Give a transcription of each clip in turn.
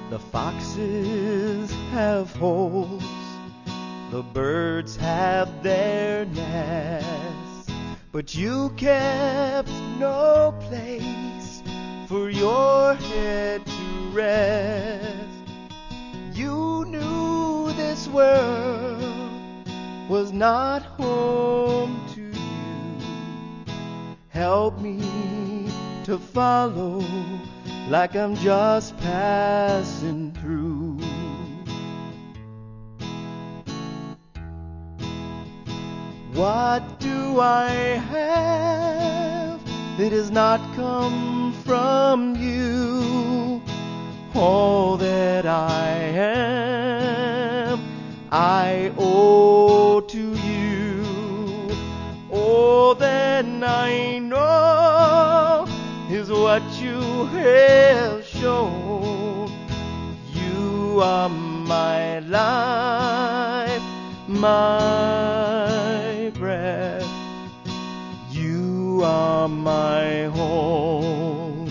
The foxes have holes, the birds have their nests, but you kept no place for your head to rest. You knew this world was not home to you. Help me to follow like I'm just passing through. What do I have that has not come from you? All that I am, I owe to you. All that I know is what you have shown. You are my life, my breath. You are my home.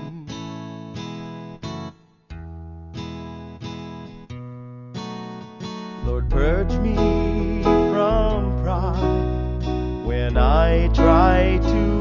Lord, purge me from pride when I try to